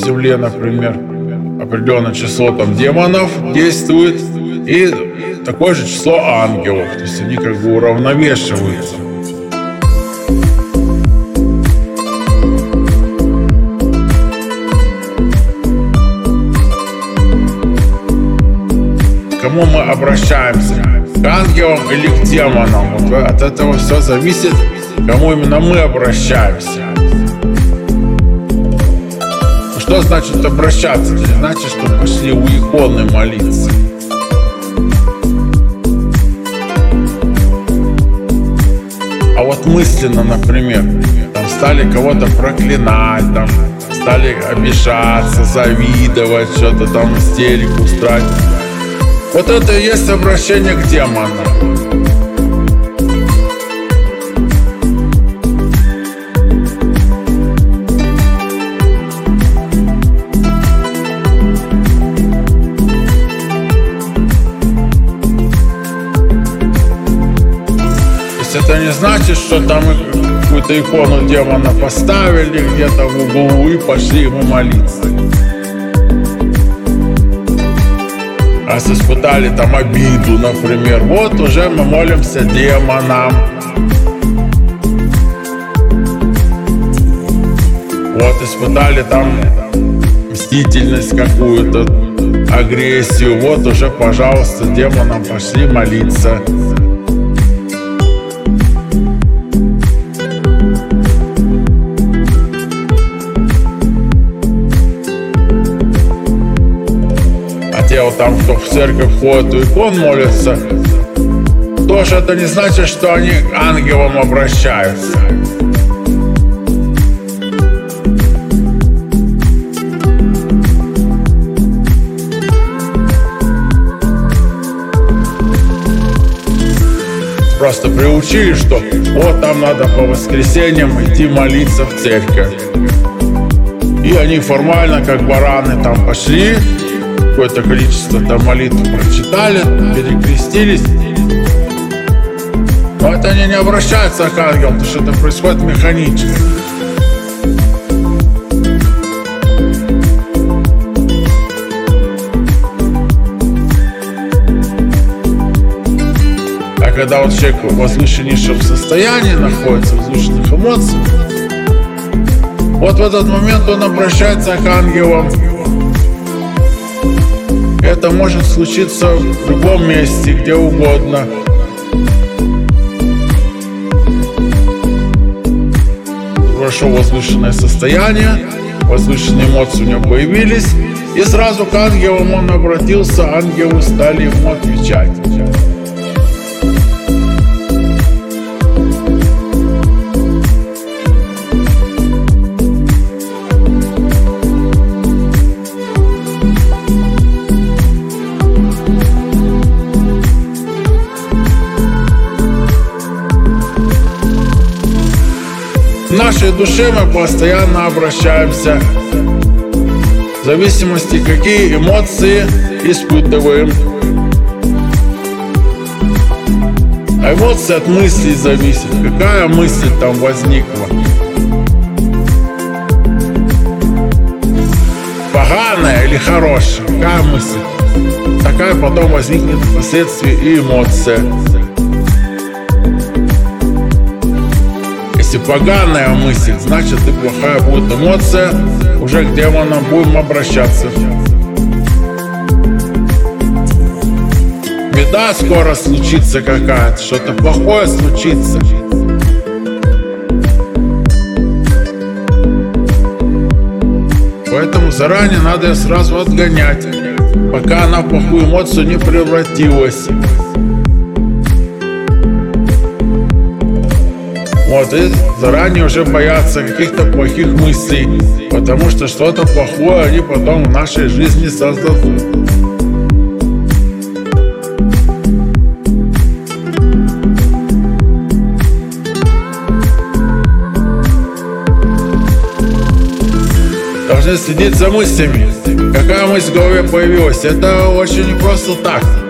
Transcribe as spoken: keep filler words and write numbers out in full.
Земле, например, определенное число там демонов действует и такое же число ангелов. То есть они как бы уравновешиваются. К кому мы обращаемся? К ангелам или к демонам? Вот от этого все зависит, к кому именно мы обращаемся. Что значит обращаться? Это значит, что пошли у иконы молиться. А вот мысленно, например, там стали кого-то проклинать, там стали обижаться, завидовать, что-то там истерику устраивать. Вот это и есть обращение к демонам. Это не значит, что там какую-то икону демона поставили где-то в углу и пошли ему молиться. Раз испытали там обиду, например, вот уже мы молимся демонам. Вот испытали там мстительность какую-то, агрессию, вот уже, пожалуйста, демонам пошли молиться. Те вот там, кто в церковь ходит, у икон молятся, тоже это не значит, что они к ангелам обращаются. Просто приучили, что вот там надо по воскресеньям идти молиться в церковь. И они формально, как бараны, там пошли, какое-то количество там молитв прочитали, перекрестились. Но это они не обращаются к ангелам, потому что это происходит механически. А когда вот человек в возвышеннейшем состоянии находится, в возвышенных эмоциях, вот в этот момент он обращается к ангелам. Это может случиться в любом месте, где угодно. Прошло возвышенное состояние, возвышенные эмоции у него появились, и сразу к ангелам он обратился, ангелы стали ему отвечать. В нашей душе мы постоянно обращаемся, в зависимости, какие эмоции испытываем. А эмоции от мыслей зависят, какая мысль там возникла. Поганая или хорошая, какая мысль, такая потом возникнет впоследствии и эмоция. Если поганая мысль, значит и плохая будет эмоция, уже к демонам будем обращаться. Беда скоро случится какая-то, что-то плохое случится. Поэтому заранее надо ее сразу отгонять, пока она в плохую эмоцию не превратилась. Вот, и заранее уже боятся каких-то плохих мыслей, потому что что-то плохое они потом в нашей жизни создадут. Должны следить за мыслями. Какая мысль в голове появилась? Это очень не просто так.